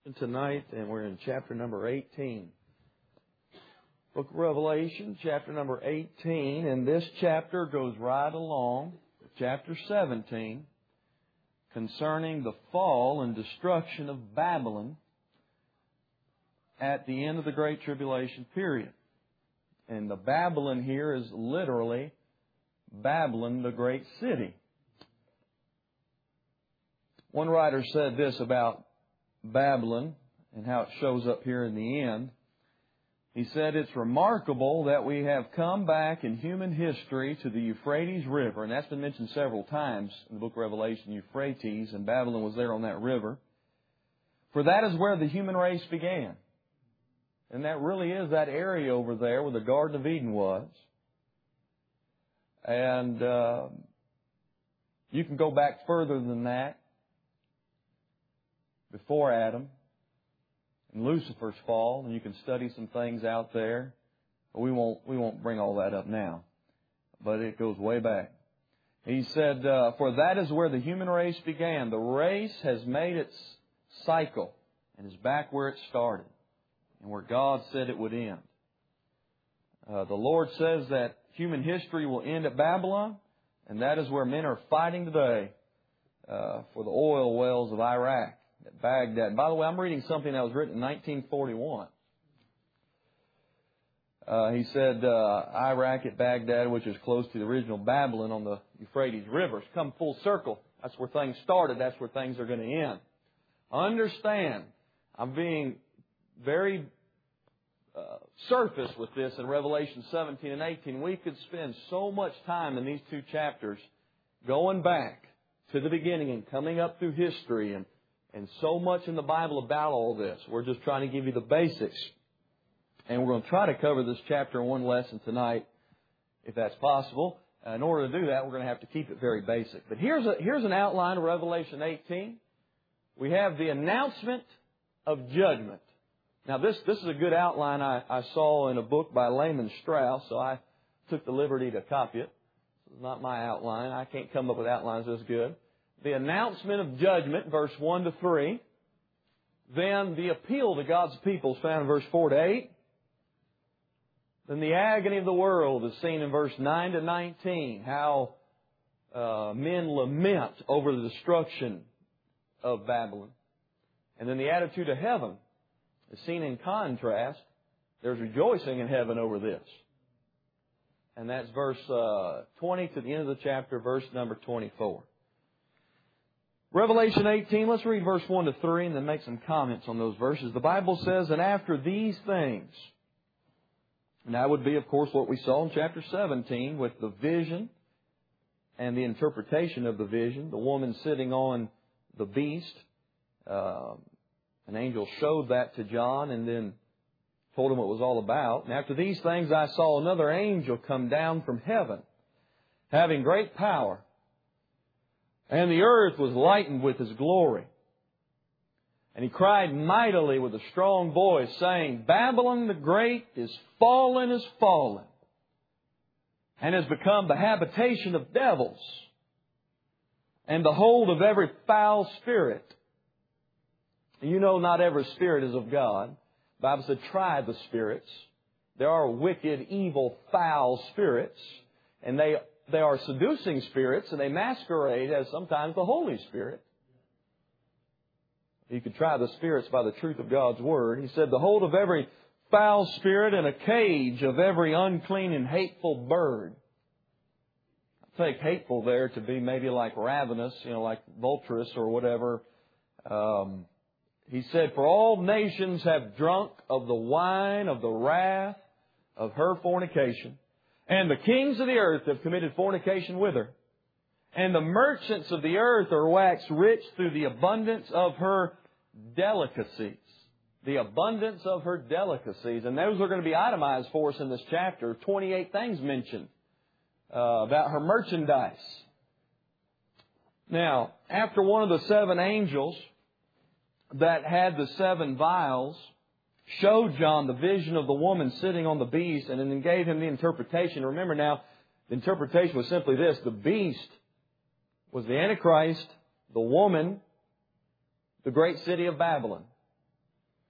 Tonight, and we're in chapter number 18. Book of Revelation, chapter number 18, and this chapter goes right along with chapter 17 concerning the fall and destruction of Babylon at the end of the Great Tribulation period. And the Babylon here is literally Babylon, the great city. One writer said this about Babylon and how it shows up here in the end. He said, it's remarkable that we have come back in human history to the Euphrates River, and that's been mentioned several times in the book of Revelation, Euphrates, and Babylon was there on that river. For that is where the human race began. And that really is that area over there where the Garden of Eden was. And you can go back further than that, before Adam and Lucifer's fall, and you can study some things out there. But we won't bring all that up now. But it goes way back. He said, for that is where the human race began. The race has made its cycle and is back where it started and where God said it would end. The Lord says that human history will end at Babylon, and that is where men are fighting today for the oil wells of Iraq. At Baghdad. By the way, I'm reading something that was written in 1941. He said Iraq at Baghdad, which is close to the original Babylon on the Euphrates River. It's come full circle. That's where things started. That's where things are going to end. Understand, I'm being very surface with this in Revelation 17 and 18. We could spend so much time in these two chapters going back to the beginning and coming up through history and so much in the Bible about all this. We're just trying to give you the basics. And we're going to try to cover this chapter in one lesson tonight, if that's possible. In order to do that, we're going to have to keep it very basic. But here's an outline of Revelation 18. We have the announcement of judgment. Now, this is a good outline I saw in a book by Lehman Strauss, so I took the liberty to copy it. It's not my outline. I can't come up with outlines this good. The announcement of judgment, verse 1 to 3. Then the appeal to God's people is found in verse 4 to 8. Then the agony of the world is seen in verse 9 to 19. How men lament over the destruction of Babylon. And then the attitude of heaven is seen in contrast. There's rejoicing in heaven over this. And that's verse 20 to the end of the chapter, verse number 24. Revelation 18, let's read verse 1 to 3 and then make some comments on those verses. The Bible says, and after these things, and that would be, of course, what we saw in chapter 17 with the vision and the interpretation of the vision, the woman sitting on the beast. An angel showed that to John and then told him what it was all about. And after these things I saw another angel come down from heaven, having great power. And the earth was lightened with His glory. And he cried mightily with a strong voice, saying, Babylon the Great is fallen, and has become the habitation of devils, and the hold of every foul spirit. You know not every spirit is of God. The Bible said, try the spirits. There are wicked, evil, foul spirits, and they are seducing spirits, and they masquerade as sometimes the Holy Spirit. You can try the spirits by the truth of God's Word. He said, the hold of every foul spirit and a cage of every unclean and hateful bird. I take hateful there to be maybe like ravenous, like vulturous or whatever. He said, for all nations have drunk of the wine of the wrath of her fornication. And the kings of the earth have committed fornication with her. And the merchants of the earth are waxed rich through the abundance of her delicacies. The abundance of her delicacies. And those are going to be itemized for us in this chapter. 28 things mentioned about her merchandise. Now, after one of the seven angels that had the seven vials showed John the vision of the woman sitting on the beast and then gave him the interpretation. Remember now, the interpretation was simply this. The beast was the Antichrist, the woman, the great city of Babylon.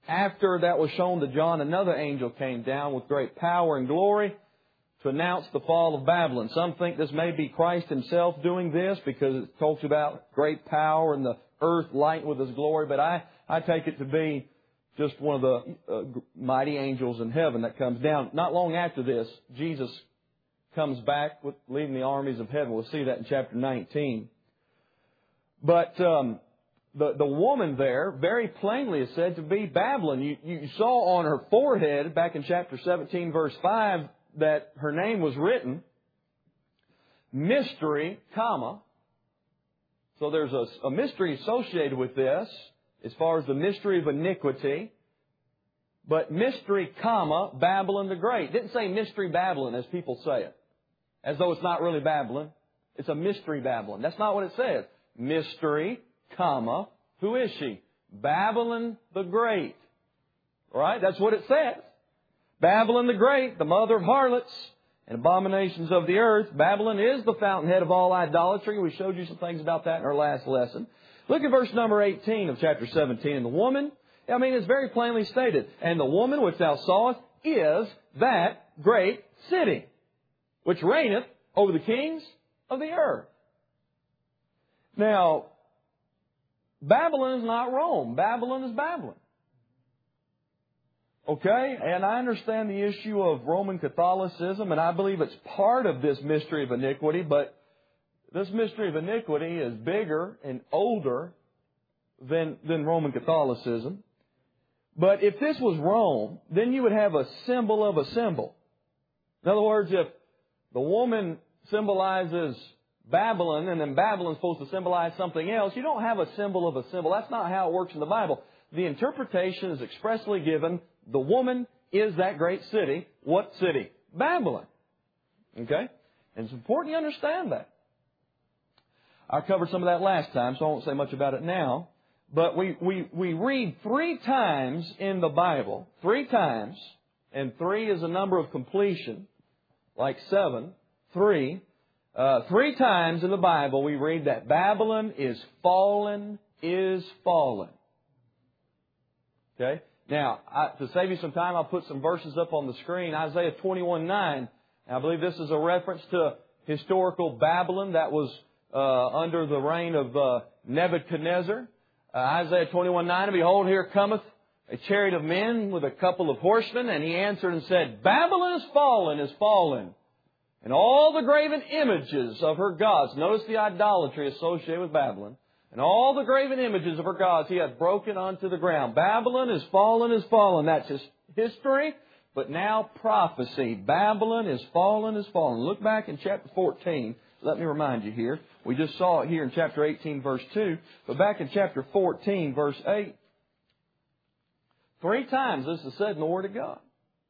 after that was shown to John, another angel came down with great power and glory to announce the fall of Babylon. Some think this may be Christ Himself doing this because it talks about great power and the earth lightened with His glory. But I take it to be just one of the mighty angels in heaven that comes down. Not long after this, Jesus comes back with leading the armies of heaven. We'll see that in chapter 19. But the woman there very plainly is said to be Babylon. You saw on her forehead back in chapter 17, verse 5, that her name was written, mystery, comma. So there's a mystery associated with this as far as the mystery of iniquity. But mystery, comma, Babylon the Great. It didn't say mystery Babylon as people say it, as though it's not really Babylon. It's a mystery Babylon. That's not what it says. Mystery, comma, who is she? Babylon the Great. All right? That's what it says. Babylon the Great, the mother of harlots and abominations of the earth. Babylon is the fountainhead of all idolatry. We showed you some things about that in our last lesson. Look at verse number 18 of chapter 17. And the woman, it's very plainly stated, and the woman which thou sawest is that great city, which reigneth over the kings of the earth. Now, Babylon is not Rome. Babylon is Babylon. Okay? And I understand the issue of Roman Catholicism, and I believe it's part of this mystery of iniquity, but this mystery of iniquity is bigger and older than Roman Catholicism. But if this was Rome, then you would have a symbol of a symbol. In other words, if the woman symbolizes Babylon, and then Babylon is supposed to symbolize something else, you don't have a symbol of a symbol. That's not how it works in the Bible. The interpretation is expressly given. The woman is that great city. What city? Babylon. Okay? And it's important you understand that. I covered some of that last time, so I won't say much about it now. But we read 3 times in the Bible, 3 times, and 3 is a number of completion, like 7, 3. 3 times in the Bible we read that Babylon is fallen, is fallen. Okay? Now, to save you some time, I'll put some verses up on the screen. Isaiah 21:9. I believe this is a reference to historical Babylon that was under the reign of Nebuchadnezzar. Isaiah 21:9, and behold, here cometh a chariot of men with a couple of horsemen, and he answered and said, Babylon is fallen, and all the graven images of her gods. Notice the idolatry associated with Babylon. And all the graven images of her gods he hath broken unto the ground. Babylon is fallen, is fallen. That's just history, but now prophecy. Babylon is fallen, is fallen. Look back in chapter 14. Let me remind you here. We just saw it here in chapter 18, verse 2. But back in chapter 14, verse 8. 3 times this is said in the Word of God.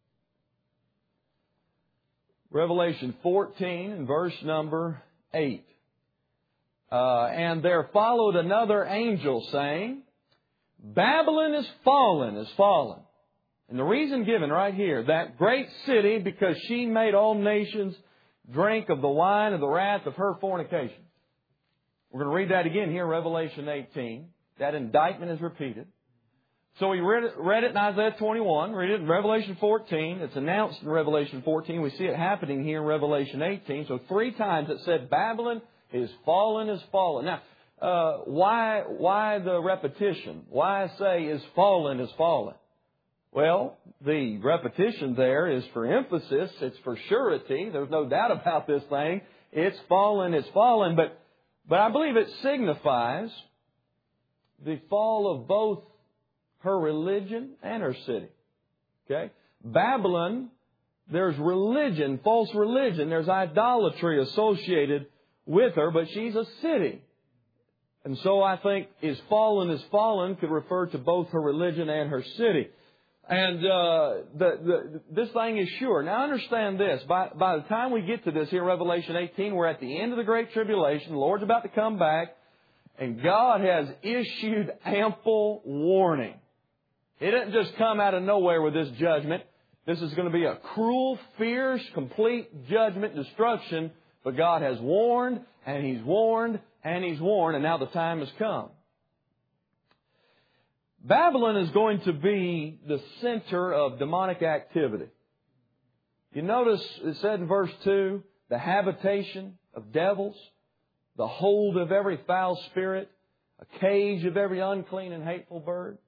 Revelation 14 and verse number 8. And there followed another angel saying, Babylon is fallen, is fallen. And the reason given right here, that great city, because she made all nations drink of the wine of the wrath of her fornication. We're going to read that again here in Revelation 18. That indictment is repeated. So we read it in Isaiah 21, read it in Revelation 14. It's announced in Revelation 14. We see it happening here in Revelation 18. So 3 times it said Babylon is fallen, is fallen. Now, why the repetition? Why say is fallen, is fallen? Well, the repetition there is for emphasis. It's for surety. There's no doubt about this thing. It's fallen, it's fallen. But I believe it signifies the fall of both her religion and her city. Okay? Babylon, there's religion, false religion. There's idolatry associated with her, but she's a city. And so I think is fallen could refer to both her religion and her city. And this thing is sure. Now understand this. By the time we get to this here in Revelation 18, we're at the end of the Great Tribulation. The Lord's about to come back. And God has issued ample warning. He didn't just come out of nowhere with this judgment. This is going to be a cruel, fierce, complete judgment, destruction. But God has warned, and He's warned, and He's warned, and now the time has come. Babylon is going to be the center of demonic activity. You notice it said in verse 2, the habitation of devils, the hold of every foul spirit, a cage of every unclean and hateful bird.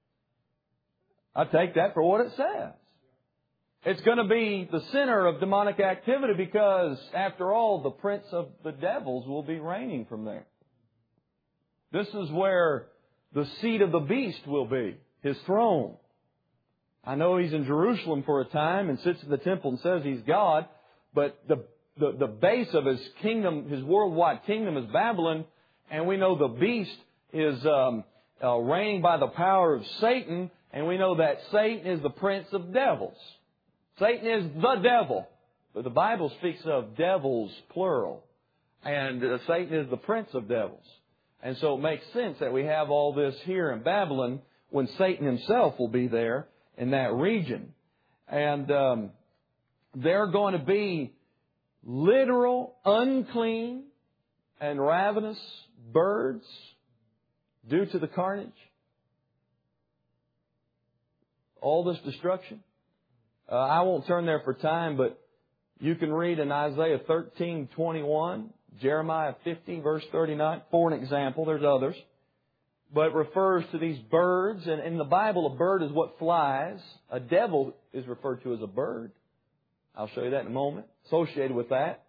I take that for what it says. It's going to be the center of demonic activity because, after all, the prince of the devils will be reigning from there. This is where the seat of the beast will be, his throne. I know he's in Jerusalem for a time and sits in the temple and says he's God, but the base of his kingdom, his worldwide kingdom, is Babylon, and we know the beast is reigning by the power of Satan, and we know that Satan is the prince of devils. Satan is the devil, but the Bible speaks of devils plural, and Satan is the prince of devils. And so it makes sense that we have all this here in Babylon when Satan himself will be there in that region. And they're going to be literal, unclean, and ravenous birds due to the carnage. All this destruction. I won't turn there for time, but you can read in Isaiah 13:21, Jeremiah 50, verse 39, for an example. There's others. But it refers to these birds. And in the Bible, a bird is what flies. A devil is referred to as a bird. I'll show you that in a moment, associated with that.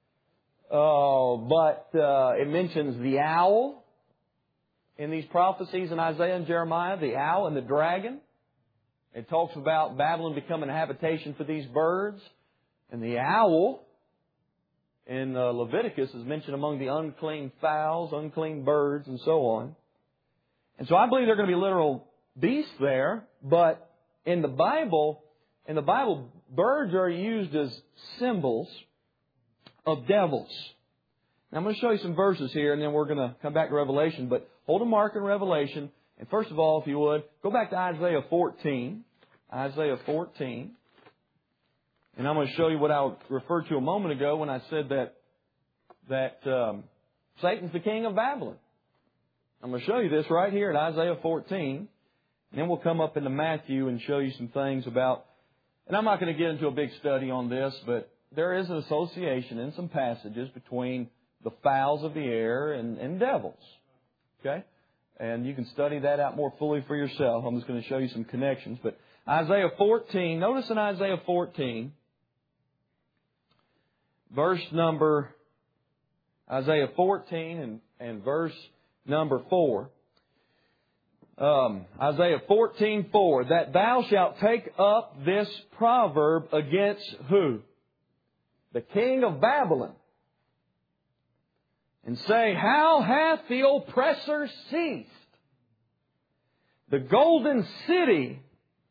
But it mentions the owl in these prophecies in Isaiah and Jeremiah, the owl and the dragon. It talks about Babylon becoming a habitation for these birds. And the owl in Leviticus is mentioned among the unclean fowls, unclean birds, and so on. And so I believe there are going to be literal beasts there, but in the Bible, birds are used as symbols of devils. Now I'm going to show you some verses here, and then we're going to come back to Revelation. But hold a mark in Revelation. And first of all, if you would, go back to Isaiah 14. Isaiah 14. And I'm going to show you what I referred to a moment ago when I said that Satan's the king of Babylon. I'm going to show you this right here in Isaiah 14. And then we'll come up into Matthew and show you some things about... And I'm not going to get into a big study on this, but there is an association in some passages between the fowls of the air and devils. Okay? And you can study that out more fully for yourself. I'm just going to show you some connections. But Isaiah 14, notice in Isaiah 14, Isaiah 14 and verse number 4. Isaiah 14:4, that thou shalt take up this proverb against who? The king of Babylon. And say, how hath the oppressor ceased? The golden city,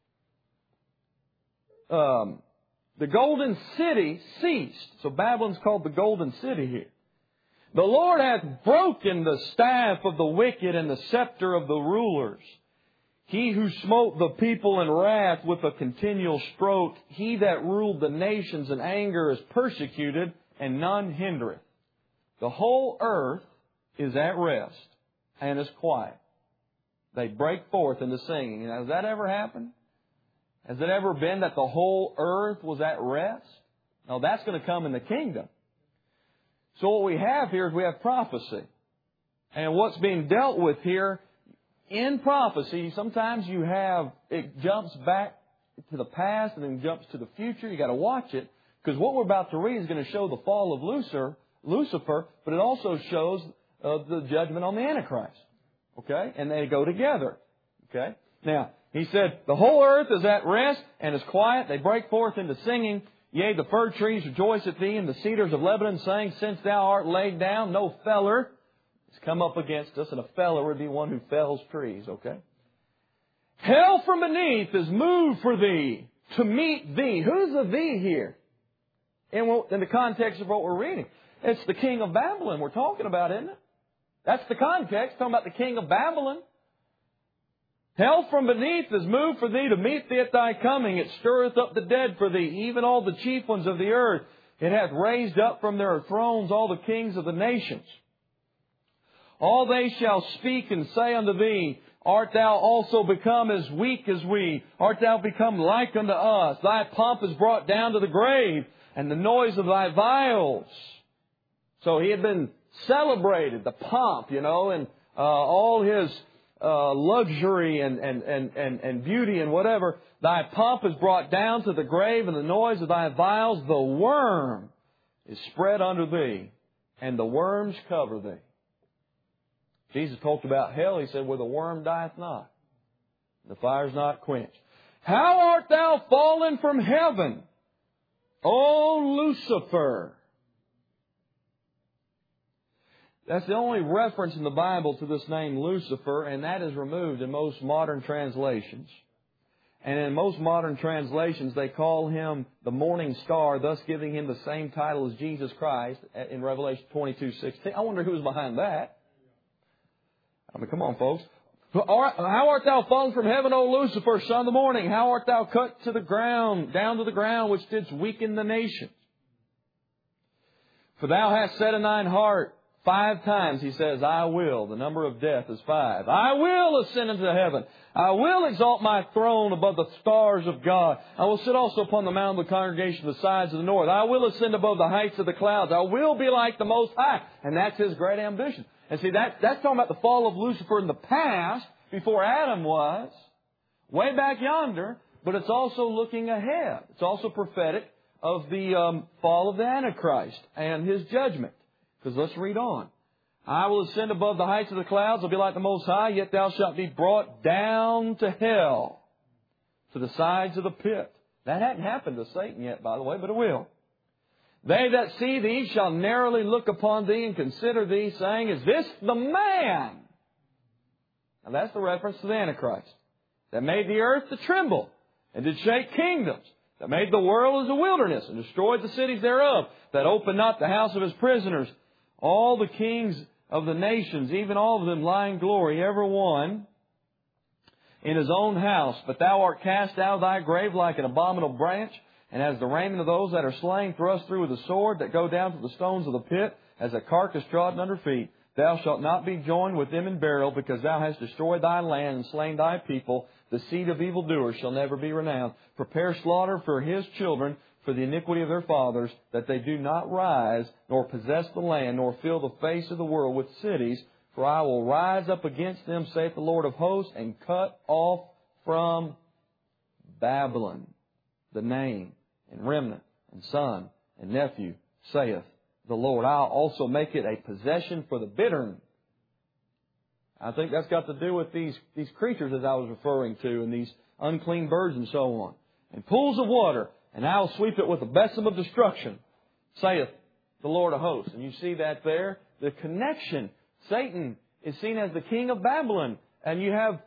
ceased. So Babylon's called the golden city here. The Lord hath broken the staff of the wicked and the scepter of the rulers. He who smote the people in wrath with a continual stroke, he that ruled the nations in anger is persecuted, and none hindereth. The whole earth is at rest and is quiet. They break forth into singing. Now, has that ever happened? Has it ever been that the whole earth was at rest? No, that's going to come in the kingdom. So what we have here is we have prophecy. And what's being dealt with here in prophecy, sometimes you have, it jumps back to the past and then jumps to the future. You got to watch it, because what we're about to read is going to show the fall of Lucifer, but it also shows the judgment on the Antichrist. Okay? And they go together. Okay? Now, he said, the whole earth is at rest and is quiet. They break forth into singing. Yea, the fir trees rejoice at thee, and the cedars of Lebanon saying, since thou art laid down, no feller has come up against us. And a feller would be one who fells trees, okay? Hell from beneath is moved for thee, to meet thee. Who's the thee here? In the context of what we're reading. It's the king of Babylon we're talking about, isn't it? That's the context, talking about the king of Babylon. Hell from beneath is moved for thee to meet thee at thy coming. It stirreth up the dead for thee, even all the chief ones of the earth. It hath raised up from their thrones all the kings of the nations. All they shall speak and say unto thee, art thou also become as weak as we? Art thou become like unto us? Thy pomp is brought down to the grave, and the noise of thy viols. So he had been celebrated, the pomp, and all his luxury and beauty and whatever. Thy pomp is brought down to the grave, and the noise of thy viols. The worm is spread under thee, and the worms cover thee. Jesus talked about hell. He said, where the worm dieth not, the fire is not quenched. How art thou fallen from heaven, O Lucifer? That's the only reference in the Bible to this name Lucifer, and that is removed in most modern translations. And in most modern translations, they call him the morning star, thus giving him the same title as Jesus Christ in Revelation 22:16. I wonder who's behind that. I mean, come on, folks. How art thou fallen from heaven, O Lucifer, son of the morning? How art thou cut to the ground, down to the ground, which didst weaken the nations? For thou hast said in thine heart, 5 times he says, I will. The number of death is 5. I will ascend into heaven. I will exalt my throne above the stars of God. I will sit also upon the mount of the congregation of the sides of the north. I will ascend above the heights of the clouds. I will be like the Most High. And that's his great ambition. And see, that's talking about the fall of Lucifer in the past, before Adam was, way back yonder, but it's also looking ahead. It's also prophetic of the fall of the Antichrist and his judgment. Because let's read on. I will ascend above the heights of the clouds. I'll be like the Most High. Yet thou shalt be brought down to hell, to the sides of the pit. That hadn't happened to Satan yet, by the way, but it will. They that see thee shall narrowly look upon thee and consider thee, saying, is this the man? Now that's the reference to the Antichrist. That made the earth to tremble and did shake kingdoms. That made the world as a wilderness and destroyed the cities thereof. That opened not the house of his prisoners. All the kings of the nations, even all of them lie in glory, every one in his own house. But thou art cast out of thy grave like an abominable branch, and as the raiment of those that are slain thrust through with a sword, that go down to the stones of the pit, as a carcass trodden under feet. Thou shalt not be joined with them in burial, because thou hast destroyed thy land and slain thy people. The seed of evildoers shall never be renowned. Prepare slaughter for his children, for the iniquity of their fathers, that they do not rise, nor possess the land, nor fill the face of the world with cities. For I will rise up against them, saith the Lord of hosts, and cut off from Babylon the name, and remnant, and son, and nephew, saith the Lord. I'll also make it a possession for the bittern. I think that's got to do with these creatures as I was referring to, and these unclean birds and so on. And pools of water, and I'll sweep it with a besom of destruction, saith the Lord of hosts. And you see that there, the connection. Satan is seen as the king of Babylon. And you have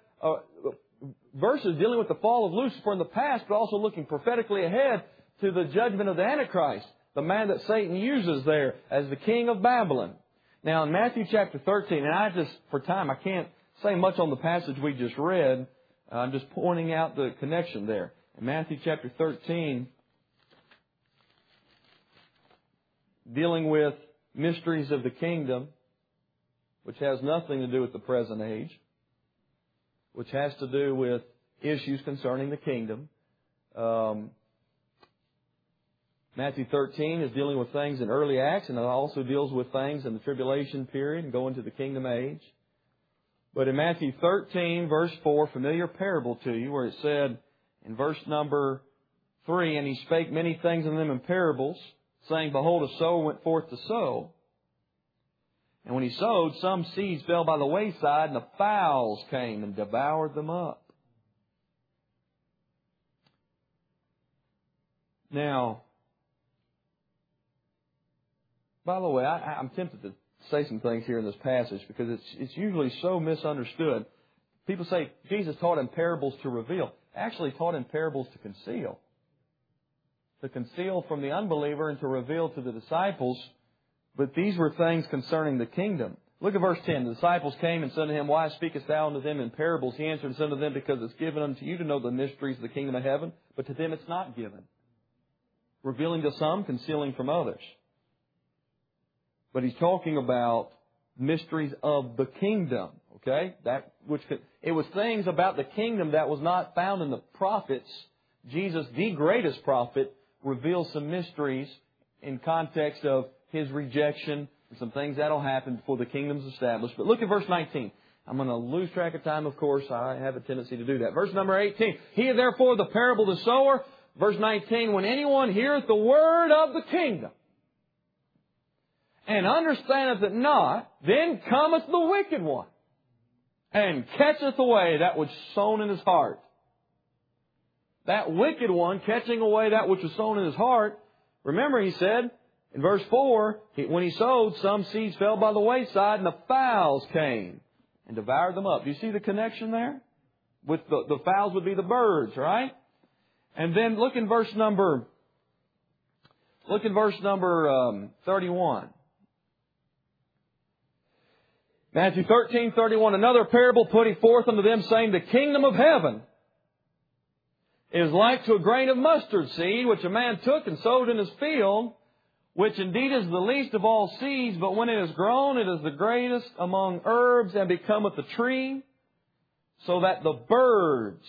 verses dealing with the fall of Lucifer in the past, but also looking prophetically ahead to the judgment of the Antichrist, the man that Satan uses there as the king of Babylon. Now in Matthew chapter 13, and for time, I can't say much on the passage we just read. I'm just pointing out the connection there. In Matthew chapter 13, dealing with mysteries of the kingdom, which has nothing to do with the present age, which has to do with issues concerning the kingdom. Matthew 13 is dealing with things in early Acts, and it also deals with things in the tribulation period and going to the kingdom age. But in Matthew 13, verse 4, familiar parable to you, where it said in verse number 3, and he spake many things unto them in parables, saying, behold, a sower went forth to sow. And when he sowed, some seeds fell by the wayside, and the fowls came and devoured them up. Now, by the way, I'm tempted to say some things here in this passage because it's usually so misunderstood. People say Jesus taught in parables to reveal. Actually taught in parables to conceal. To conceal from the unbeliever and to reveal to the disciples. But these were things concerning the kingdom. Look at verse 10. The disciples came and said to him, why speakest thou unto them in parables? He answered and said unto them, because it's given unto you to know the mysteries of the kingdom of heaven, but to them it's not given. Revealing to some, concealing from others. But he's talking about mysteries of the kingdom. Okay? It was things about the kingdom that was not found in the prophets. Jesus, the greatest prophet, reveals some mysteries in context of His rejection and some things that will happen before the kingdom's established. But look at verse 19. I'm going to lose track of time, of course. I have a tendency to do that. Verse number 18. Hear therefore the parable of the sower. Verse 19. When anyone heareth the word of the kingdom and understandeth it not, then cometh the wicked one and catcheth away that which is sown in his heart. That wicked one catching away that which was sown in his heart. Remember, he said in verse 4, when he sowed, some seeds fell by the wayside, and the fowls came and devoured them up. Do you see the connection there? With the fowls would be the birds, right? And then look in verse number 31. Matthew 13:31. Another parable put he forth unto them, saying, the kingdom of heaven is like to a grain of mustard seed, which a man took and sowed in his field, which indeed is the least of all seeds, but when it is grown, it is the greatest among herbs, and becometh a tree, so that the birds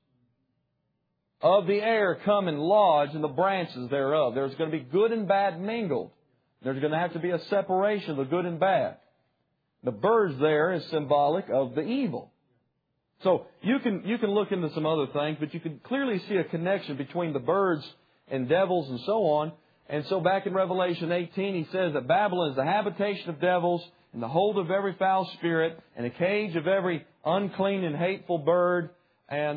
of the air come and lodge in the branches thereof. There's going to be good and bad mingled. There's going to have to be a separation of the good and bad. The birds there is symbolic of the evil. So you can look into some other things, but you can clearly see a connection between the birds and devils and so on. And so back in Revelation 18, he says that Babylon is the habitation of devils and the hold of every foul spirit and a cage of every unclean and hateful bird. And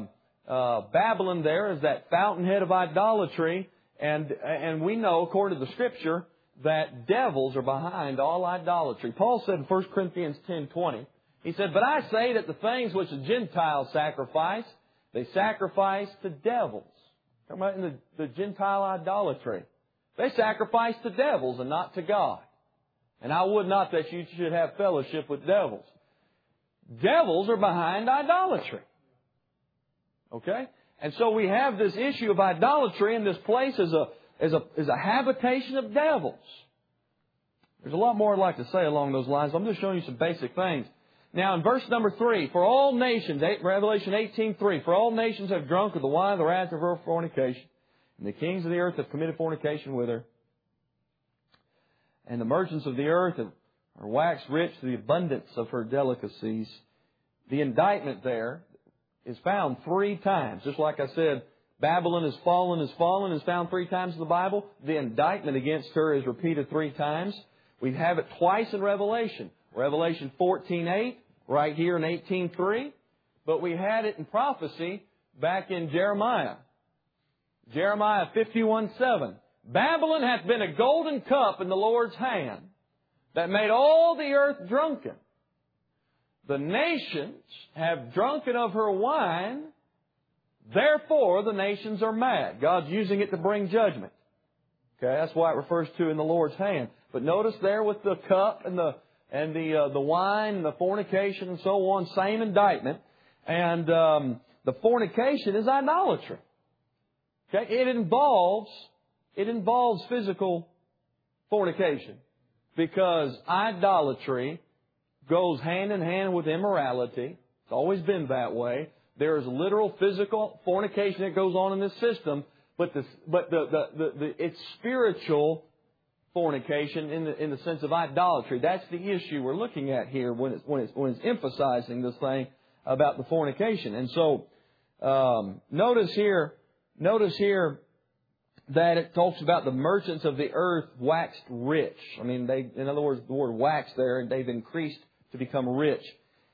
Babylon there is that fountainhead of idolatry. And we know, according to the Scripture, that devils are behind all idolatry. Paul said in 1 Corinthians 10:20, he said, but I say that the things which the Gentiles sacrifice, they sacrifice to devils. Talking about in the Gentile idolatry. They sacrifice to devils and not to God. And I would not that you should have fellowship with devils. Devils are behind idolatry. Okay? And so we have this issue of idolatry, and this place is a habitation of devils. There's a lot more I'd like to say along those lines. I'm just showing you some basic things. Now in verse number 3, for all nations, Revelation 18:3, for all nations have drunk of the wine of the wrath of her fornication, and the kings of the earth have committed fornication with her. And the merchants of the earth are waxed rich to the abundance of her delicacies. The indictment there is found 3 times. Just like I said, Babylon is fallen, is found 3 times in the Bible. The indictment against her is repeated 3 times. We have it twice in Revelation. Revelation 14:8, right here in 18:3. But we had it in prophecy back in Jeremiah. Jeremiah 51:7. Babylon hath been a golden cup in the Lord's hand, that made all the earth drunken. The nations have drunken of her wine, therefore the nations are mad. God's using it to bring judgment. Okay, that's why it refers to in the Lord's hand. But notice there with the cup and the wine and the fornication and so on, same indictment. And the fornication is idolatry. Okay, it involves physical fornication, because idolatry goes hand in hand with immorality. It's always been that way. There is literal physical fornication that goes on in this system, but it's spiritual fornication in the sense of idolatry. That's the issue we're looking at here when it's emphasizing this thing about the fornication. And so notice here that it talks about the merchants of the earth waxed rich. I mean, in other words, the word wax there, and they've increased to become rich.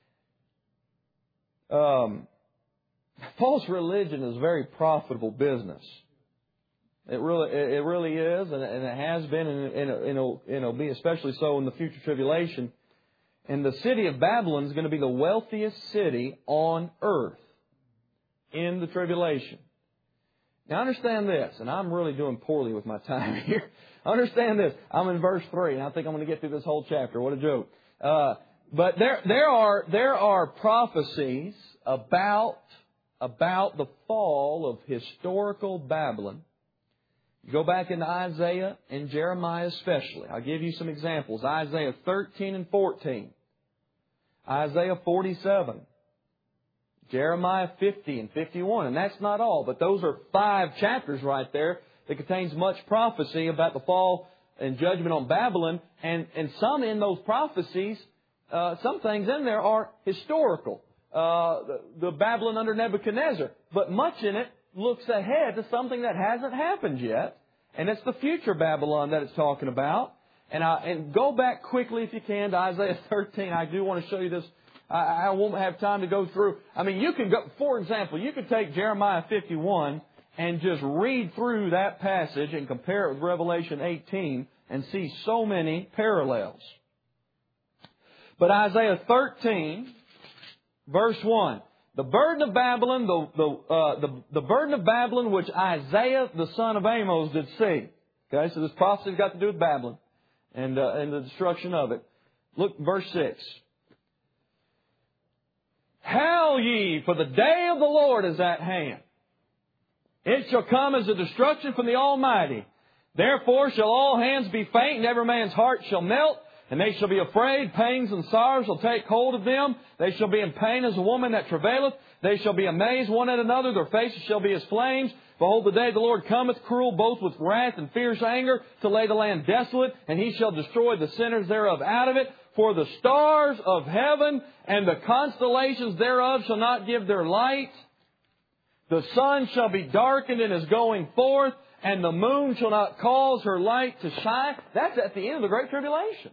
False religion is a very profitable business. It really is, and it has been, and it'll be especially so in the future tribulation. And the city of Babylon is going to be the wealthiest city on earth in the tribulation. Now understand this, and I'm really doing poorly with my time here. Understand this. I'm in verse 3, and I think I'm going to get through this whole chapter. What a joke. But there are prophecies about the fall of historical Babylon. You go back into Isaiah and Jeremiah especially. I'll give you some examples. Isaiah 13 and 14. Isaiah 47, Jeremiah 50 and 51. And that's not all, but those are 5 chapters right there that contains much prophecy about the fall and judgment on Babylon. And some in those prophecies, some things in there are historical. The Babylon under Nebuchadnezzar. But much in it looks ahead to something that hasn't happened yet. And it's the future Babylon that it's talking about. And go back quickly if you can to Isaiah 13. I do want to show you this. I won't have time to go through. I mean, you can go, for example, you could take Jeremiah 51 and just read through that passage and compare it with Revelation 18 and see so many parallels. But Isaiah 13, verse 1. The burden of Babylon, the burden of Babylon which Isaiah the son of Amos did see. Okay, so this prophecy's got to do with Babylon and the destruction of it. Look, verse 6. Hail ye, for the day of the Lord is at hand. It shall come as a destruction from the Almighty. Therefore shall all hands be faint, and every man's heart shall melt. And they shall be afraid, pangs and sorrows shall take hold of them. They shall be in pain as a woman that travaileth. They shall be amazed one at another. Their faces shall be as flames. Behold, the day of the Lord cometh cruel, both with wrath and fierce anger, to lay the land desolate. And He shall destroy the sinners thereof out of it. For the stars of heaven and the constellations thereof shall not give their light. The sun shall be darkened in his going forth, and the moon shall not cause her light to shine. That's at the end of the Great Tribulation.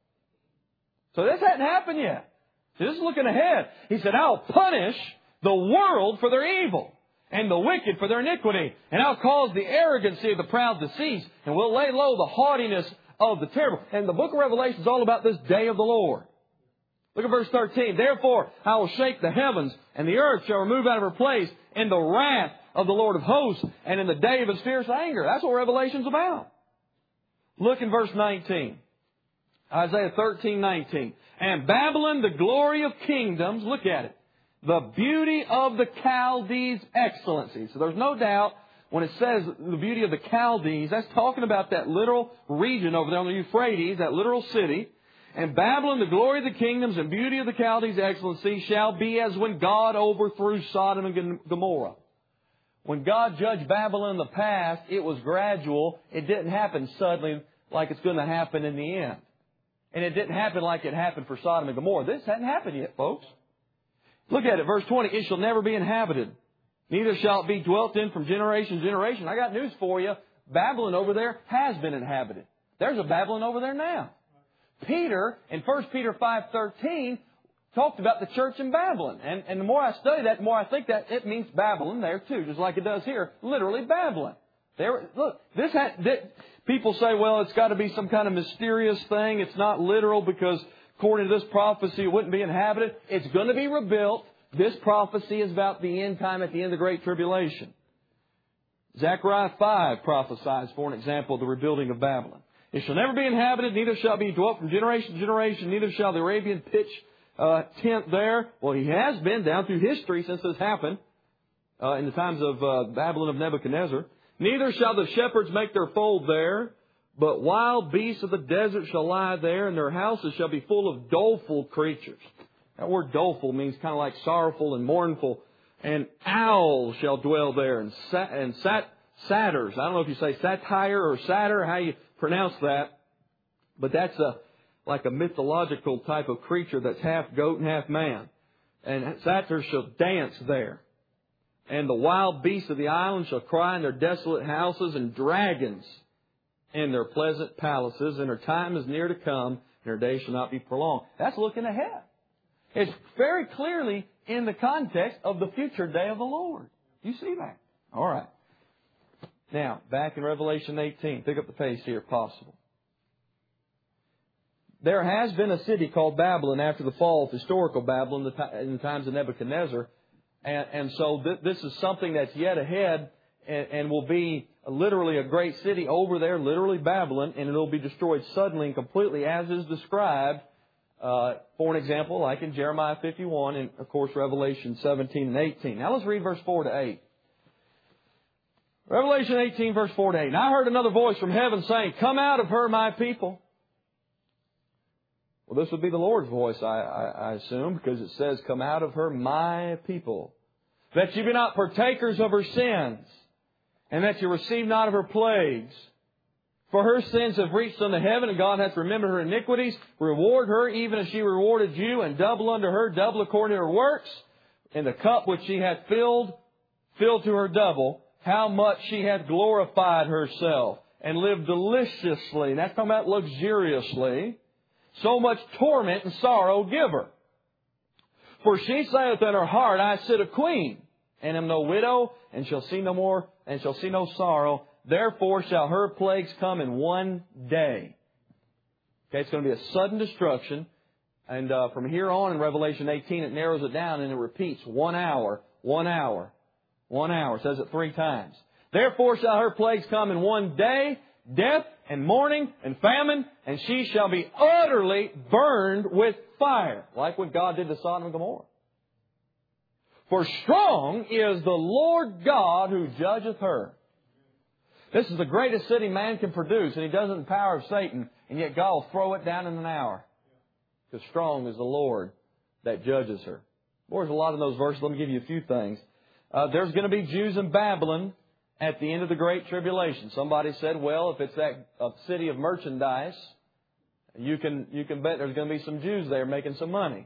So this hadn't happened yet. This is looking ahead. He said, I'll punish the world for their evil, and the wicked for their iniquity, and I'll cause the arrogancy of the proud to cease, and will lay low the haughtiness of the terrible. And the book of Revelation is all about this day of the Lord. Look at verse 13. Therefore I will shake the heavens, and the earth shall remove out of her place in the wrath of the Lord of hosts, and in the day of His fierce anger. That's what Revelation's about. Look in verse 19. Isaiah 13:19. And Babylon, the glory of kingdoms, look at it, the beauty of the Chaldees' excellency. So there's no doubt when it says the beauty of the Chaldees, that's talking about that literal region over there on the Euphrates, that literal city. And Babylon, the glory of the kingdoms and beauty of the Chaldees' excellency, shall be as when God overthrew Sodom and Gomorrah. When God judged Babylon in the past, it was gradual. It didn't happen suddenly like it's going to happen in the end. And it didn't happen like it happened for Sodom and Gomorrah. This hadn't happened yet, folks. Look at it, verse 20. It shall never be inhabited, neither shall it be dwelt in from generation to generation. I got news for you. Babylon over there has been inhabited. There's a Babylon over there now. Peter, in 1 Peter 5:13, talked about the church in Babylon. And the more I study that, the more I think that it means Babylon there too, just like it does here. Literally Babylon. Look, people say, well, it's got to be some kind of mysterious thing. It's not literal because according to this prophecy, it wouldn't be inhabited. It's going to be rebuilt. This prophecy is about the end time at the end of the Great Tribulation. Zechariah 5 prophesies, for an example, of the rebuilding of Babylon. It shall never be inhabited, neither shall it be dwelt from generation to generation, neither shall the Arabian pitch tent there. Well, he has been down through history since this happened, in the times of Babylon of Nebuchadnezzar. Neither shall the shepherds make their fold there, but wild beasts of the desert shall lie there, and their houses shall be full of doleful creatures. That word doleful means kind of like sorrowful and mournful. And owls shall dwell there, and satyrs. I don't know if you say satire or satyr, how you pronounce that. But that's like a mythological type of creature that's half goat and half man. And satyrs shall dance there. And the wild beasts of the island shall cry in their desolate houses, and dragons in their pleasant palaces. And their time is near to come, and their days shall not be prolonged. That's looking ahead. It's very clearly in the context of the future day of the Lord. You see that? All right. Now, back in Revelation 18. Pick up the pace here if possible. There has been a city called Babylon after the fall of historical Babylon in the times of Nebuchadnezzar. And so this is something that's yet ahead and will be literally a great city over there, literally Babylon, and it will be destroyed suddenly and completely as is described, for an example, like in Jeremiah 51 and, of course, Revelation 17 and 18. Now let's read verse 4 to 8. Revelation 18, verse 4 to 8. And I heard another voice from heaven saying, Come out of her, my people. Well, this would be the Lord's voice, I assume, because it says, come out of her, my people, that you be not partakers of her sins, and that you receive not of her plagues. For her sins have reached unto heaven, and God hath remembered her iniquities. Reward her even as she rewarded you, and double unto her, double according to her works. And the cup which she hath filled to her double. How much she hath glorified herself, and lived deliciously. And that's talking about luxuriously. So much torment and sorrow give her. For she saith in her heart, I sit a queen, and am no widow, and shall see no more, and shall see no sorrow. Therefore shall her plagues come in one day. Okay, it's going to be a sudden destruction. And from here on in Revelation 18, it narrows it down and it repeats 1 hour, 1 hour, 1 hour. It says it 3 times. Therefore shall her plagues come in one day, death and mourning and famine, and she shall be utterly burned with fire, like what God did to Sodom and Gomorrah. For strong is the Lord God who judgeth her. This is the greatest city man can produce, and he does it in the power of Satan, and yet God will throw it down in an hour. Because strong is the Lord that judges her. There's a lot in those verses. Let me give you a few things. There's going to be Jews in Babylon at the end of the Great Tribulation. Somebody said, well, if it's that city of merchandise, you can bet there's going to be some Jews there making some money.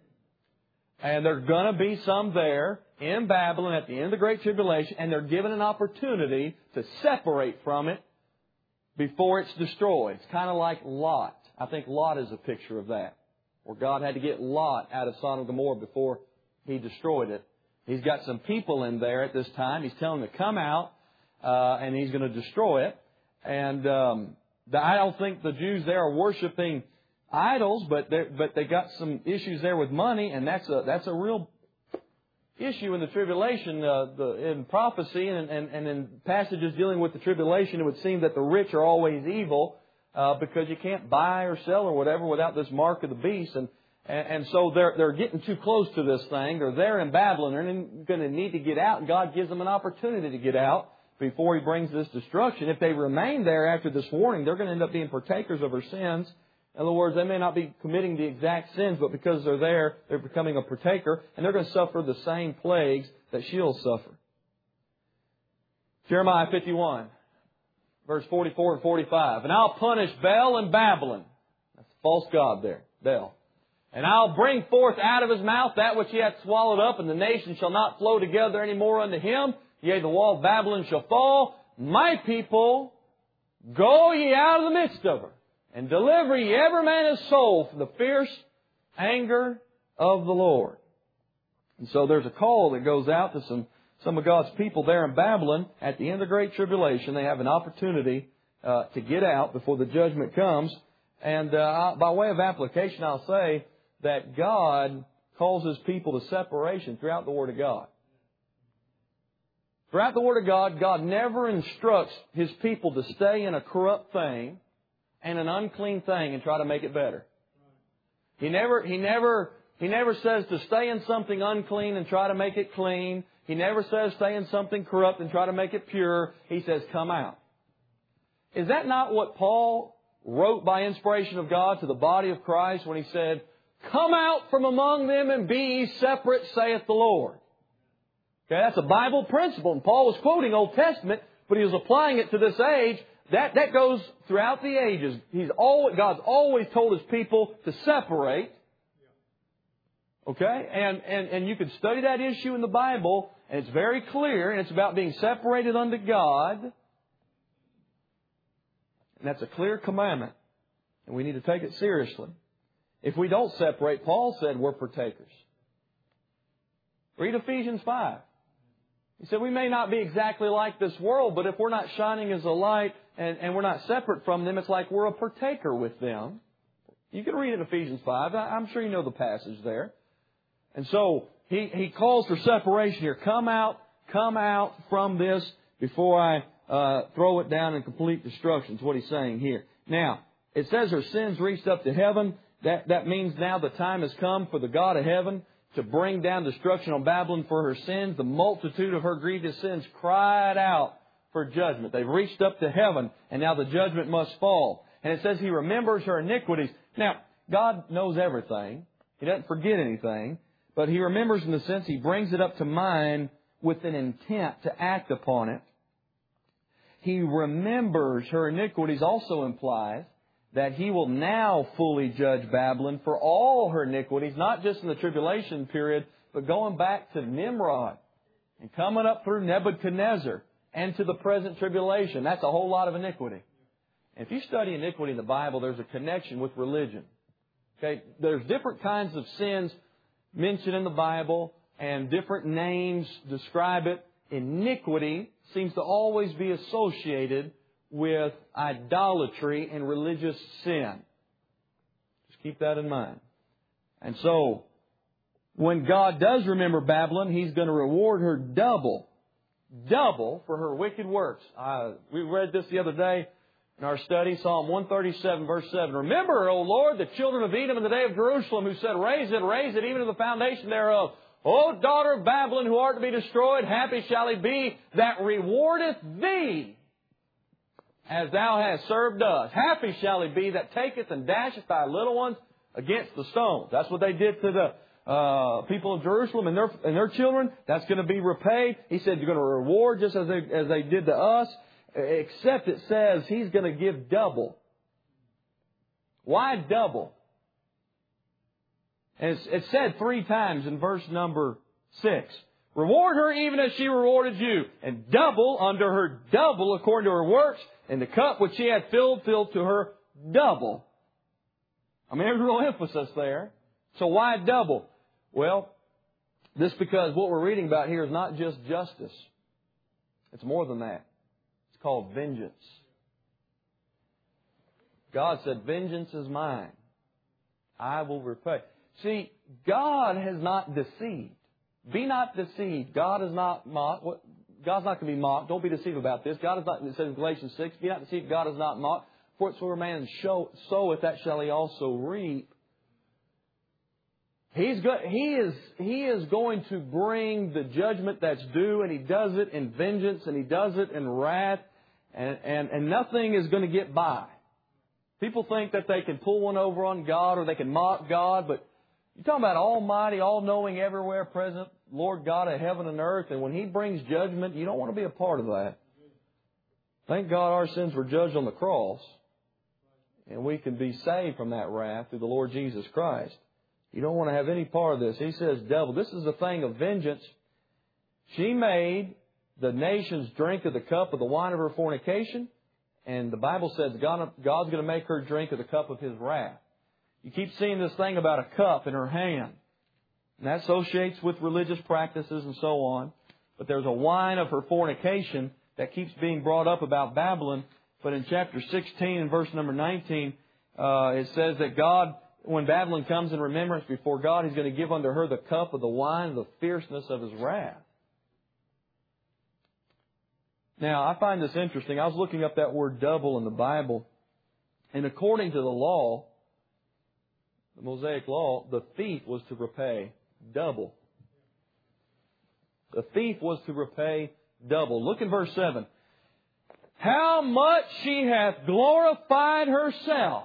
And there are going to be some there in Babylon at the end of the Great Tribulation, and they're given an opportunity to separate from it before it's destroyed. It's kind of like Lot. I think Lot is a picture of that, where God had to get Lot out of Sodom and Gomorrah before He destroyed it. He's got some people in there at this time. He's telling them to come out, and He's going to destroy it. And I don't think the Jews there are worshiping idols, but they got some issues there with money, and that's a real issue in the tribulation. In prophecy and in passages dealing with the tribulation, it would seem that the rich are always evil because you can't buy or sell or whatever without this mark of the beast, and so they're getting too close to this thing. They're there in Babylon. They're going to need to get out, and God gives them an opportunity to get out before He brings this destruction. If they remain there after this warning, they're going to end up being partakers of her sins. In other words, they may not be committing the exact sins, but because they're there, they're becoming a partaker, and they're going to suffer the same plagues that she'll suffer. Jeremiah 51, verse 44 and 45. And I'll punish Bel and Babylon. That's a false god there, Bel. And I'll bring forth out of his mouth that which he hath swallowed up, and the nations shall not flow together any more unto him. Yea, the wall of Babylon shall fall. My people, go ye out of the midst of her, and deliver ye every man his soul from the fierce anger of the Lord. And so there's a call that goes out to some of God's people there in Babylon at the end of the Great Tribulation. They have an opportunity to get out before the judgment comes. And by way of application, I'll say that God calls His people to separation throughout the Word of God. Throughout the Word of God, God never instructs His people to stay in a corrupt thing and an unclean thing and try to make it better. He never says to stay in something unclean and try to make it clean. He never says stay in something corrupt and try to make it pure. He says come out. Is that not what Paul wrote by inspiration of God to the body of Christ when he said, come out from among them and be ye separate, saith the Lord? Okay, that's a Bible principle. And Paul was quoting Old Testament, but he was applying it to this age. That goes throughout the ages. God's always told His people to separate. Okay? And you can study that issue in the Bible, and it's very clear, and it's about being separated unto God. And that's a clear commandment. And we need to take it seriously. If we don't separate, Paul said we're partakers. Read Ephesians 5. He said we may not be exactly like this world, but if we're not shining as a light and we're not separate from them, it's like we're a partaker with them. You can read it in Ephesians 5. I'm sure you know the passage there. And so he calls for separation here. Come out from this before I throw it down in complete destruction. Is what he's saying here. Now, it says her sins reached up to heaven. That means now the time has come for the God of heaven to bring down destruction on Babylon for her sins. The multitude of her grievous sins cried out for judgment. They've reached up to heaven, and now the judgment must fall. And it says He remembers her iniquities. Now, God knows everything. He doesn't forget anything. But He remembers in the sense He brings it up to mind with an intent to act upon it. He remembers her iniquities also implies that He will now fully judge Babylon for all her iniquities, not just in the tribulation period, but going back to Nimrod and coming up through Nebuchadnezzar and to the present tribulation. That's a whole lot of iniquity. And if you study iniquity in the Bible, there's a connection with religion. Okay, there's different kinds of sins mentioned in the Bible, and different names describe it. Iniquity seems to always be associated with idolatry and religious sin. Just keep that in mind. And so, when God does remember Babylon, He's going to reward her double for her wicked works. We read this the other day in our study, Psalm 137, verse 7. Remember, O Lord, the children of Edom in the day of Jerusalem, who said, raise it, even to the foundation thereof. O daughter of Babylon, who art to be destroyed, happy shall he be that rewardeth thee, as thou hast served us. Happy shall he be that taketh and dasheth thy little ones against the stones. That's what they did to the people of Jerusalem and their children. That's going to be repaid. He said, you're going to reward just as they did to us. Except it says He's going to give double. Why double? And it's said 3 times in verse number 6. Reward her even as she rewarded you, and double unto her double according to her works, and the cup which she had filled to her double. I mean, there's real emphasis there. So why double? Well, this because what we're reading about here is not just justice. It's more than that. It's called vengeance. God said, vengeance is mine. I will repay. See, God has not deceived. Be not deceived. God is not mocked. God's not going to be mocked. Don't be deceived about this. God is not, it says in Galatians 6, be not deceived. God is not mocked. For whatsoever a man soweth, that shall he also reap. He is going to bring the judgment that's due, and He does it in vengeance, and He does it in wrath, and nothing is going to get by. People think that they can pull one over on God or they can mock God, but you're talking about Almighty, all-knowing, everywhere present, Lord God of heaven and earth, and when He brings judgment, you don't want to be a part of that. Thank God our sins were judged on the cross, and we can be saved from that wrath through the Lord Jesus Christ. You don't want to have any part of this. He says, devil, this is a thing of vengeance. She made the nations drink of the cup of the wine of her fornication. And the Bible says God's going to make her drink of the cup of His wrath. You keep seeing this thing about a cup in her hand. And that associates with religious practices and so on. But there's a wine of her fornication that keeps being brought up about Babylon. But in chapter 16 and verse number 19, it says that God, when Babylon comes in remembrance before God, He's going to give unto her the cup of the wine of the fierceness of His wrath. Now, I find this interesting. I was looking up that word double in the Bible. And according to the law, the Mosaic law, the thief was to repay double. The thief was to repay double. Look in verse 7. How much she hath glorified herself.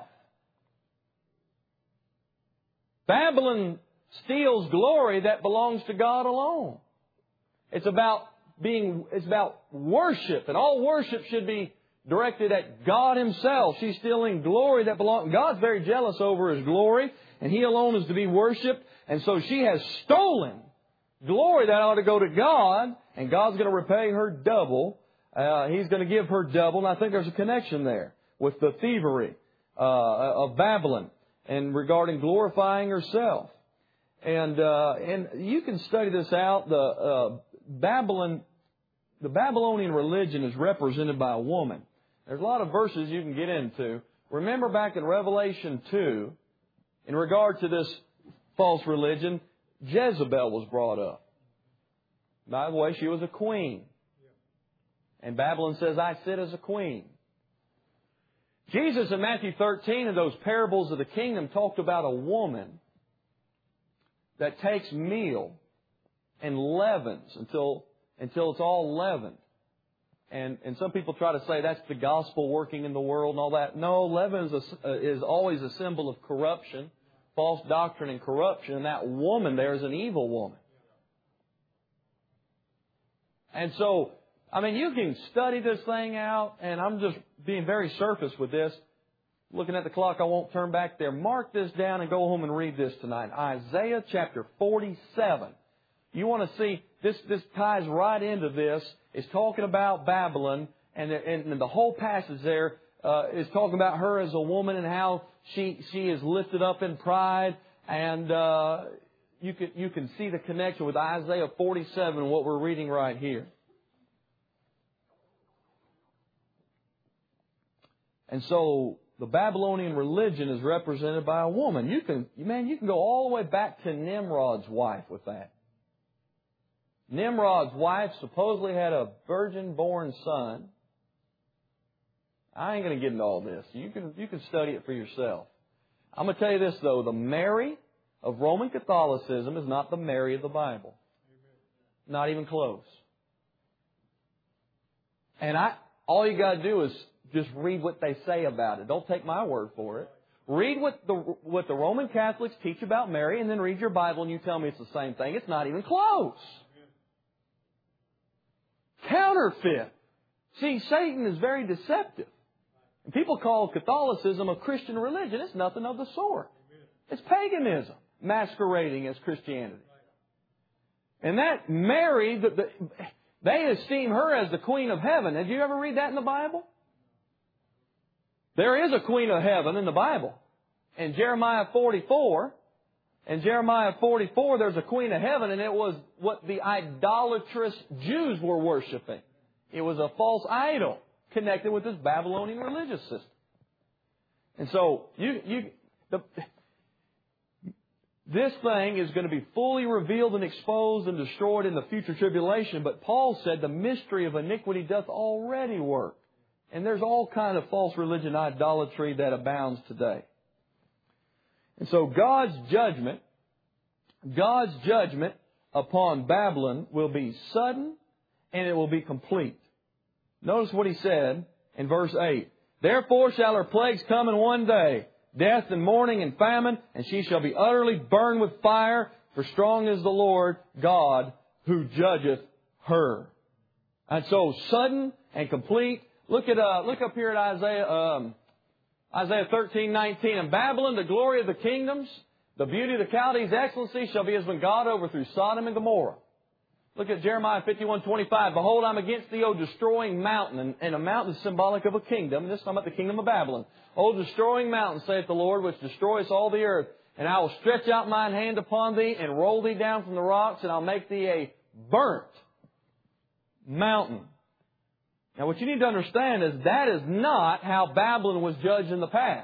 Babylon steals glory that belongs to God alone. It's about worship, and all worship should be directed at God Himself. She's stealing glory that belongs. God's very jealous over His glory, and He alone is to be worshipped. And so she has stolen glory that ought to go to God, and God's going to repay her double. He's going to give her double, and I think there's a connection there with the thievery of Babylon and regarding glorifying herself. And you can study this out. The Babylonian religion is represented by a woman. There's a lot of verses you can get into. Remember back in Revelation 2, in regard to this false religion, Jezebel was brought up. By the way, she was a queen. And Babylon says, I sit as a queen. Jesus in Matthew 13 in those parables of the kingdom talked about a woman that takes meal and leavens until it's all leavened. And some people try to say that's the gospel working in the world and all that. No, leaven is always a symbol of corruption, false doctrine and corruption. And that woman there is an evil woman. And so, I mean, you can study this thing out, and I'm just being very surface with this. Looking at the clock, I won't turn back there. Mark this down and go home and read this tonight. Isaiah chapter 47. You want to see, this ties right into this. It's talking about Babylon, and the whole passage there is talking about her as a woman and how she is lifted up in pride. And you can see the connection with Isaiah 47, what we're reading right here. And so the Babylonian religion is represented by a woman. You can go all the way back to Nimrod's wife with that. Nimrod's wife supposedly had a virgin-born son. I ain't going to get into all this. You can study it for yourself. I'm going to tell you this, though. The Mary of Roman Catholicism is not the Mary of the Bible. Not even close. And all you got to do is just read what they say about it. Don't take my word for it. Read what the Roman Catholics teach about Mary, and then read your Bible and you tell me it's the same thing. It's not even close. Counterfeit. See, Satan is very deceptive. And people call Catholicism a Christian religion. It's nothing of the sort. It's paganism masquerading as Christianity. And that Mary, they esteem her as the Queen of Heaven. Did you ever read that in the Bible? There is a Queen of Heaven in the Bible. In Jeremiah 44, there's a Queen of Heaven, and it was what the idolatrous Jews were worshiping. It was a false idol connected with this Babylonian religious system. And so, this thing is going to be fully revealed and exposed and destroyed in the future tribulation. But Paul said the mystery of iniquity doth already work. And there's all kind of false religion idolatry that abounds today. And so God's judgment upon Babylon will be sudden and it will be complete. Notice what he said in verse 8. Therefore shall her plagues come in one day, death and mourning and famine, and she shall be utterly burned with fire, for strong is the Lord God who judgeth her. And so sudden and complete. Look up here at Isaiah 13:19. In Babylon, the glory of the kingdoms, the beauty of the Chaldees' excellency shall be as when God overthrew Sodom and Gomorrah. Look at Jeremiah 51:25. Behold, I'm against thee, O destroying mountain. And a mountain is symbolic of a kingdom. And this is talking about the kingdom of Babylon. O destroying mountain, saith the Lord, which destroyeth all the earth. And I will stretch out mine hand upon thee, and roll thee down from the rocks, and I'll make thee a burnt mountain. Now, what you need to understand is that is not how Babylon was judged in the past.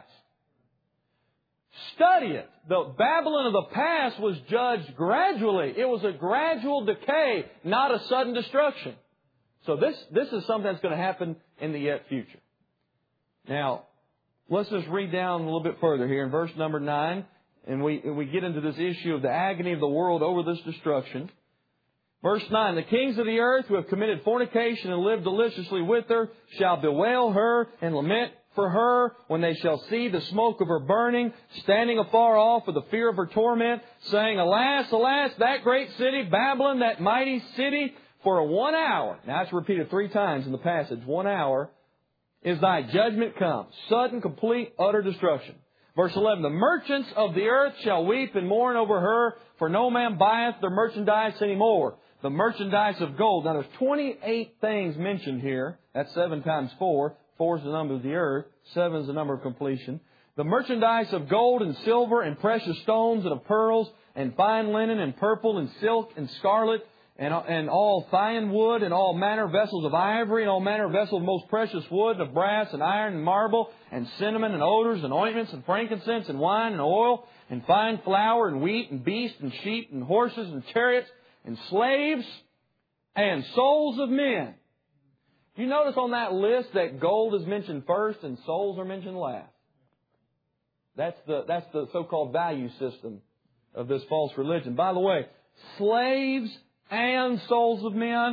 Study it. The Babylon of the past was judged gradually. It was a gradual decay, not a sudden destruction. So this is something that's going to happen in the yet future. Now, let's just read down a little bit further here in verse number 9, and we get into this issue of the agony of the world over this destruction. Verse 9, the kings of the earth who have committed fornication and lived deliciously with her shall bewail her and lament for her when they shall see the smoke of her burning, standing afar off with the fear of her torment, saying, Alas, alas, that great city, Babylon, that mighty city, for 1 hour. Now it's repeated 3 times in the passage. 1 hour is thy judgment come. Sudden, complete, utter destruction. Verse 11, the merchants of the earth shall weep and mourn over her, for no man buyeth their merchandise anymore. The merchandise of gold. Now there's 28 things mentioned here. That's 7 times 4. 4 is the number of the earth. 7 is the number of completion. The merchandise of gold and silver and precious stones and of pearls and fine linen and purple and silk and scarlet and all fine wood and all manner of vessels of ivory and all manner of vessels of most precious wood and of brass and iron and marble and cinnamon and odors and ointments and frankincense and wine and oil and fine flour and wheat and beasts and sheep and horses and chariots and slaves and souls of men. You notice on that list that gold is mentioned first and souls are mentioned last. That's the so-called value system of this false religion. By the way, slaves and souls of men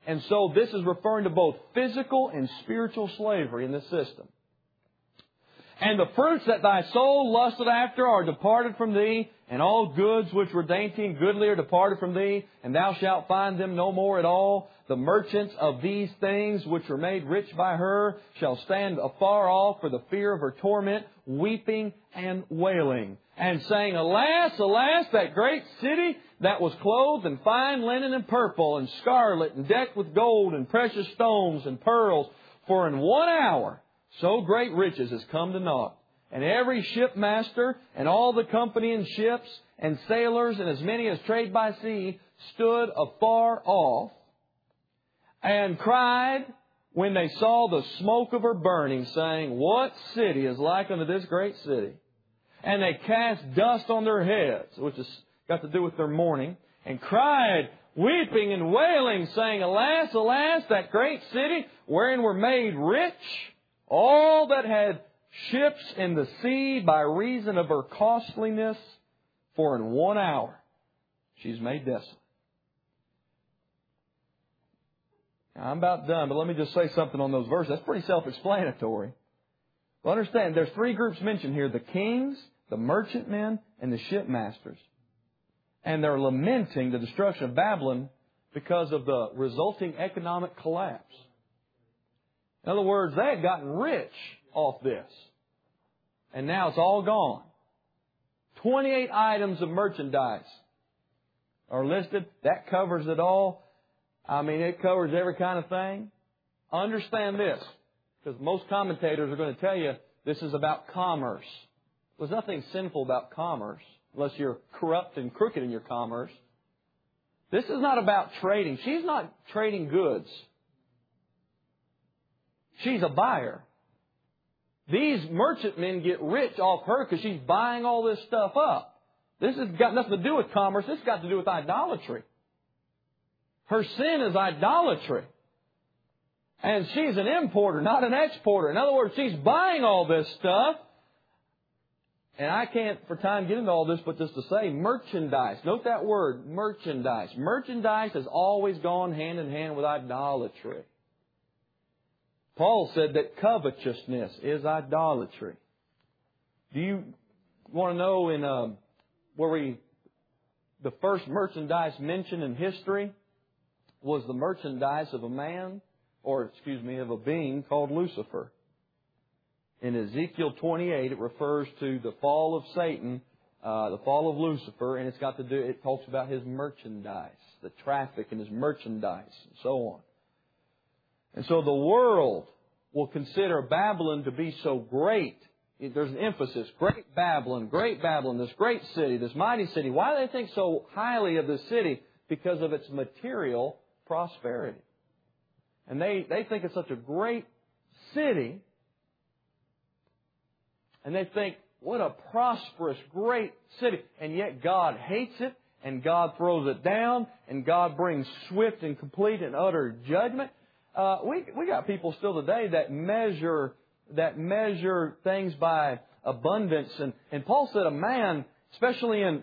And so this is referring to both physical and spiritual slavery in this system. And the fruits that thy soul lusted after are departed from thee, and all goods which were dainty and goodly are departed from thee, and thou shalt find them no more at all. The merchants of these things which were made rich by her shall stand afar off for the fear of her torment, weeping and wailing, and saying, Alas, alas, that great city that was clothed in fine linen and purple and scarlet and decked with gold and precious stones and pearls, for in 1 hour so great riches has come to naught. And every shipmaster and all the company in ships and sailors and as many as trade by sea stood afar off and cried when they saw the smoke of her burning, saying, What city is like unto this great city? And they cast dust on their heads, which has got to do with their mourning, and cried, weeping and wailing, saying, Alas, alas, that great city wherein were made rich all that had ships in the sea by reason of her costliness, for in 1 hour she's made desolate. Now, I'm about done, but let me just say something on those verses. That's pretty self-explanatory. Well, understand, there's 3 groups mentioned here: the kings, the merchantmen, and the shipmasters. And they're lamenting the destruction of Babylon because of the resulting economic collapse. In other words, they had gotten rich off this. And now it's all gone. 28 items of merchandise are listed. That covers it all. I mean, it covers every kind of thing. Understand this, because most commentators are going to tell you this is about commerce. There's nothing sinful about commerce, unless you're corrupt and crooked in your commerce. This is not about trading. She's not trading goods. She's a buyer. These merchantmen get rich off her because she's buying all this stuff up. This has got nothing to do with commerce. This has got to do with idolatry. Her sin is idolatry. And she's an importer, not an exporter. In other words, she's buying all this stuff. And I can't, for time, get into all this, but just to say, merchandise. Note that word, merchandise. Merchandise has always gone hand in hand with idolatry. Paul said that covetousness is idolatry. Do you want to know the first merchandise mentioned in history was the merchandise of of a being called Lucifer. In Ezekiel 28, it refers to the fall of Satan, the fall of Lucifer, and it talks about his merchandise, the traffic in his merchandise, and so on. And so the world will consider Babylon to be so great. There's an emphasis. Great Babylon, this great city, this mighty city. Why do they think so highly of this city? Because of its material prosperity. And they think it's such a great city. And they think, what a prosperous, great city. And yet God hates it, and God throws it down, and God brings swift and complete and utter judgment. We got people still today that measure things by abundance. And Paul said a man, especially in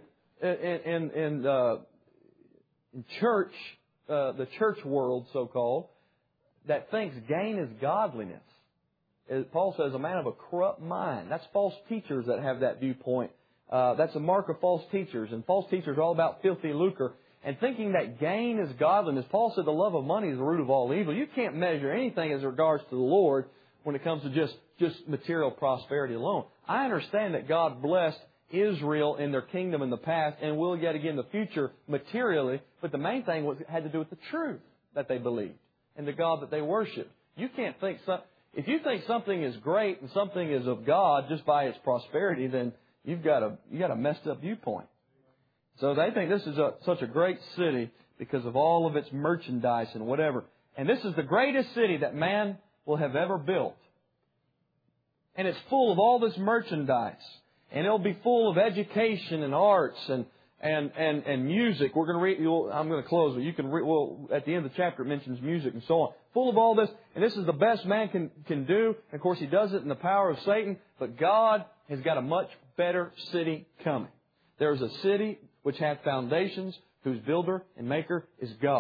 church, the church world, so-called, that thinks gain is godliness. Paul says a man of a corrupt mind. That's false teachers that have that viewpoint. That's a mark of false teachers. And false teachers are all about filthy lucre. And thinking that gain is godliness. Paul said the love of money is the root of all evil. You can't measure anything as regards to the Lord when it comes to just material prosperity alone. I understand that God blessed Israel in their kingdom in the past and will yet again in the future materially. But the main thing had to do with the truth that they believed and the God that they worshiped. You can't think if you think something is great and something is of God just by its prosperity, then you got a messed up viewpoint. So they think this is such a great city because of all of its merchandise and whatever. And this is the greatest city that man will have ever built. And it's full of all this merchandise. And it'll be full of education and arts and music. We're going to read. I'm going to close, but you can read. Well, at the end of the chapter, it mentions music and so on. Full of all this, and this is the best man can do. And of course, he does it in the power of Satan. But God has got a much better city coming. There is a city which hath foundations, whose builder and maker is God.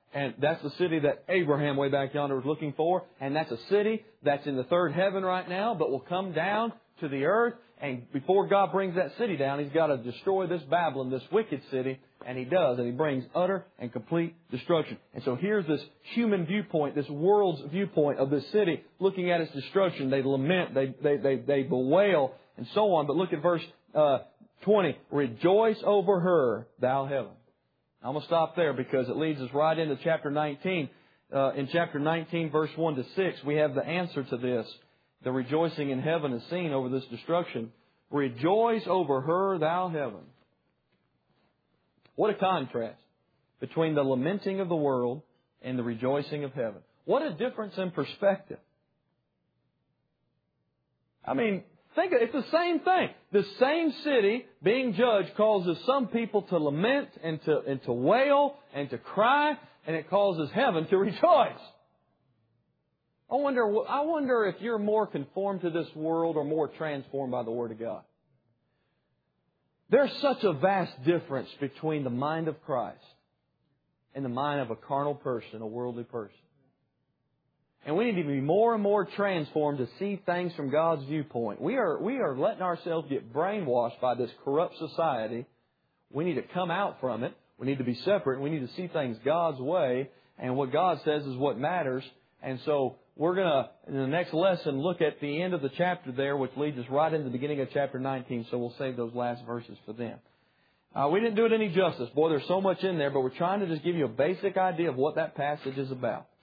And that's the city that Abraham way back yonder was looking for. And that's a city that's in the third heaven right now, but will come down to the earth. And before God brings that city down, He's got to destroy this Babylon, this wicked city. And He does. And He brings utter and complete destruction. And so here's this human viewpoint, this world's viewpoint of this city, looking at its destruction. They lament, they bewail, and so on. But look at verse 20. Rejoice over her, thou heaven. I'm going to stop there because it leads us right into chapter 19. In chapter 19, verse 1 to 6, we have the answer to this. The rejoicing in heaven is seen over this destruction. Rejoice over her, thou heaven. What a contrast between the lamenting of the world and the rejoicing of heaven. What a difference in perspective. I mean, think of it, it's the same thing. The same city being judged causes some people to lament and to wail and to cry, and it causes heaven to rejoice. I wonder if you're more conformed to this world or more transformed by the Word of God. There's such a vast difference between the mind of Christ and the mind of a carnal person, a worldly person. And we need to be more and more transformed to see things from God's viewpoint. We are letting ourselves get brainwashed by this corrupt society. We need to come out from it. We need to be separate. We need to see things God's way. And what God says is what matters. And so we're going to, in the next lesson, look at the end of the chapter there, which leads us right into the beginning of chapter 19. So we'll save those last verses for them. We didn't do it any justice. Boy, there's so much in there, but we're trying to just give you a basic idea of what that passage is about.